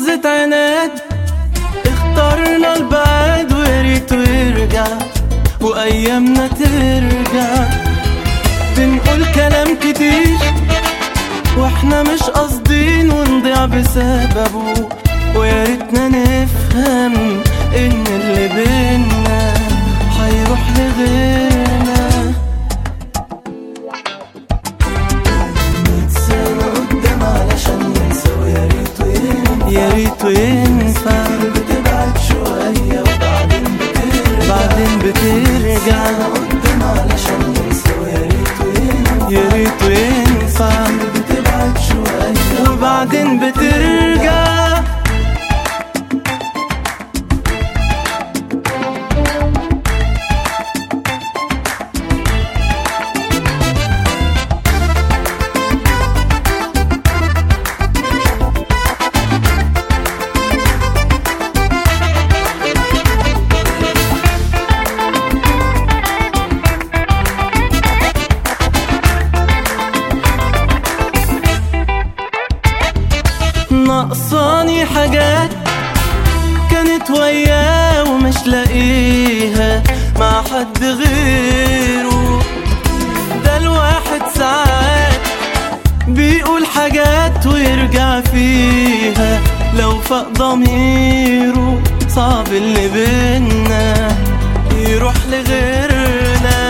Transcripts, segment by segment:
لحظة عناد اخترنا البعد، وياريته يرجع وأيامنا ترجع. بنقول كلام كتير واحنا مش قاصدين ونضيع بسببه، وياريتنا نفهم ان اللي بينا هيروح لغيرنا. 100 سنة قدام علشان ننسى، وياريته ينفع، ياريته ينفع. بتبعد شوية وبعدين بترجع، بعدين بترجع. قدام علشان ننسى، وياريته ينفع، ياريته ينفع. بتبعد شوية وبعدين بترجع. ناقصاني حاجات كانت وياه ومش لاقيها مع حد غيره. ده الواحد ساعات بيقول حاجات ويرجع فيها لو فاق ضميره. صعب اللي بينا يروح لغيرنا.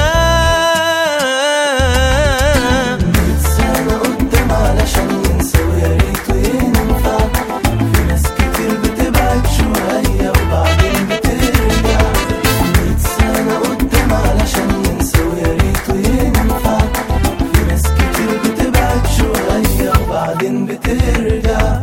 100 سنة قدام علشان ننسى، وياريته ينفع. في ناس كتير بتبعد شوية وبعدين بترجع. 100 سنة قدام علشان ننسى، وياريته ينفع. في ناس كتير بتبعد شوية وبعدين بترجع.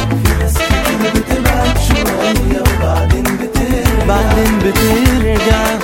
بعدين بترجع.